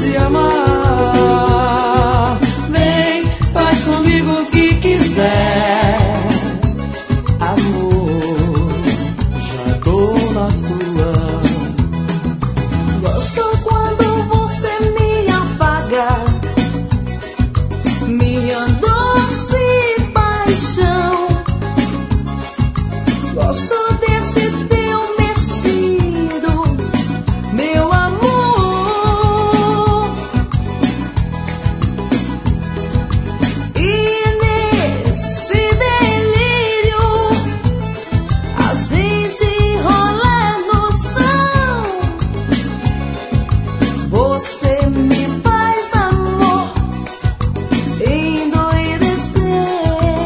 se amar. Vem, faz comigo o que quiser. Amor, já tô na sua. Gosto quando você me apaga, minha doce paixão. Gosto desse teu mexido, meu amor. E nesse delírio a gente rola no chão. Você me faz amor endoidecer.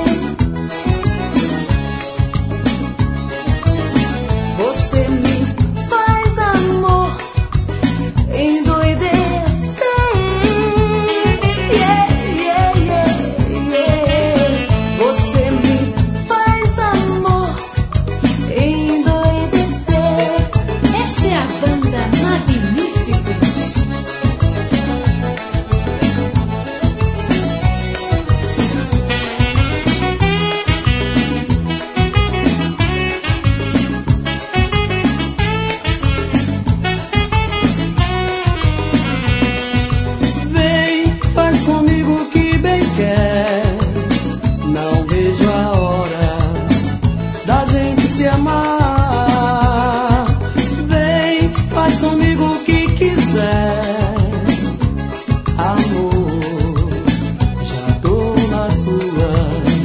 Você me faz amor endoidecer. Yeah, yeah, yeah, yeah. Você me faz amor endoidecer. Essa é a banda Magníficos. Vem, faz comigo o que bem quer. Não vejo a hora da gente se amar. Vem, faz comigo o que quiser. Amor, já tô na sua.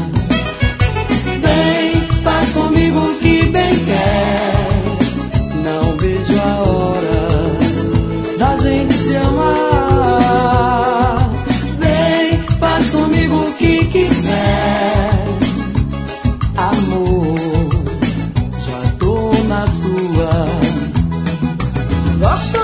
Vem, faz comigo o que bem quer. Não vejo a hora da gente se amar. Vem, faz comigo o que quiser. Amor, já tô na sua. Gosto